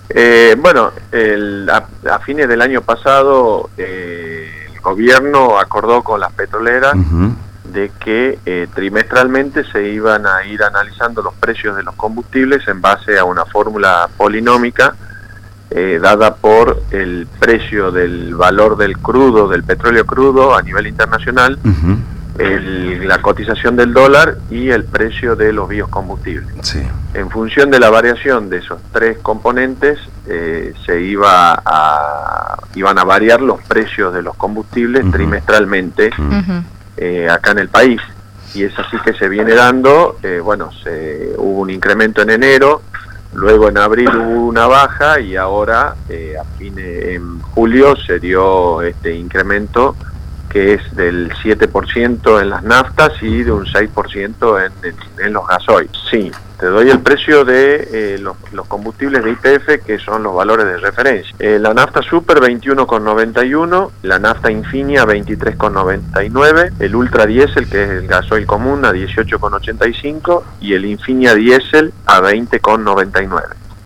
Bueno, a fines del año pasado el gobierno acordó con las petroleras de que trimestralmente se iban a ir analizando los precios de los combustibles en base a una fórmula polinómica dada por el precio del valor del crudo, del petróleo crudo a nivel internacional, la cotización del dólar y el precio de los biocombustibles. Sí. En función de la variación de esos tres componentes iban a variar los precios de los combustibles trimestralmente acá en el país, y es así que se viene dando. Hubo un incremento en enero, luego en abril hubo una baja y ahora en julio se dio este incremento que es del 7% en las naftas y de un 6% en los gasoil. Sí, te doy el precio de los combustibles de YPF, que son los valores de referencia. La nafta super 21,91, la nafta Infinia 23,99, el Ultra Diesel, que es el gasoil común, a 18,85 y el Infinia Diesel a 20,99.